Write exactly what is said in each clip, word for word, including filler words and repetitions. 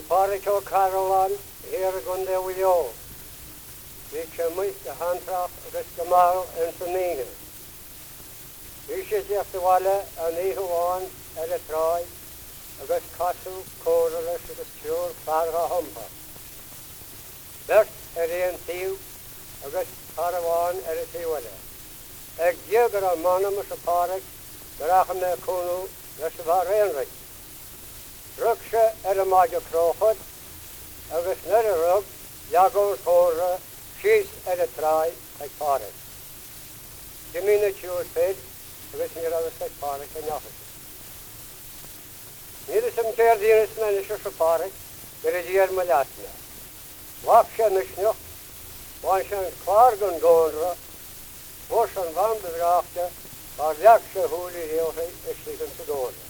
Parcho Carolan here gunde wio. Vi chemuis de handtraf agus gamal en samine. Vi sit efter wale an ihuan er a trai agus kasu koreles agus tjur farga humpa. Bert er een tiu agus parawan er a tiwale. Eg jeger a manamus a parek grachem ne kunu lesvar renrik. Rukse er a maja krochod agus nere rug jago tore She's at a try like Paris. The minute you were paid, the rest of the other said Paris and Yahoo. Neither some care the innocent man is for Paris, there is here Malasna. Waksha Mishno, Wanshan Klargon Gondra, Washan Van the Rafter, or Yaksha Holy Hill is taken to Gondra.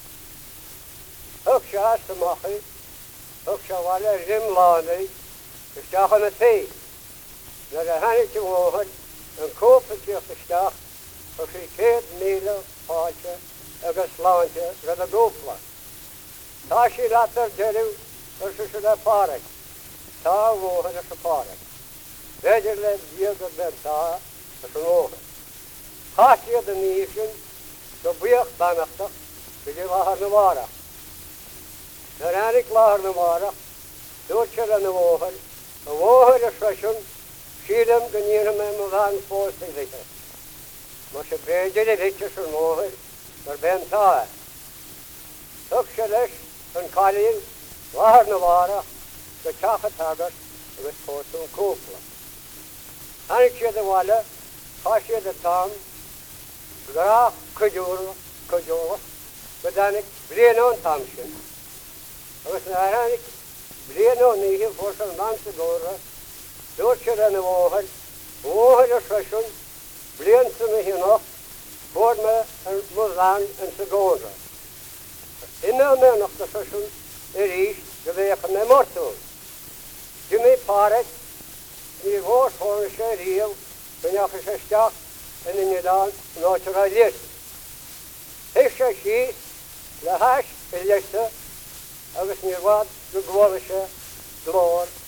Huksha Astamachi, Huksha Walla Rim Lani, the Stahan at Tea. Naar de hannetje wogen, een kopertje gestacht, of je keert miele, paardje, en een slaantje, met een doopla. Als je dat er delu, dan is het een park. Daar wogen is een park. Weet je dat je dat bent daar, is een wogen. Als je de niezen, dan weegt bannachtig, wil je lager naar waren. Dan heb ik lager naar waren, doet je dan een wogen, een wogen is verschillend, Schiedem genieren met me van voor te liggen. Maar ze breiden de lichtjes vermogen, maar ben taar. Ook ze les een kalien, waar ne waren, de chachetagers, en het voor zo'n koopelen. En ik je de wallen, als je de taam, graag kujoren, kujoren, maar dan ik bleef nog een taamsje. En we zijn ik bleef nog niet voor zo'n man te doren, Doortje en de wogen, wogen de session, bleef ze me hier nog, voor me en Mulan en Segonda. Immer meer nog de session, er is gewegen met morto. Je me paret, die woord voor een serieel, ben je gezegd en in je dan naturalist. Heeft je schiet, de hash, de leste, en we zijn wat de gewoonste, gloor.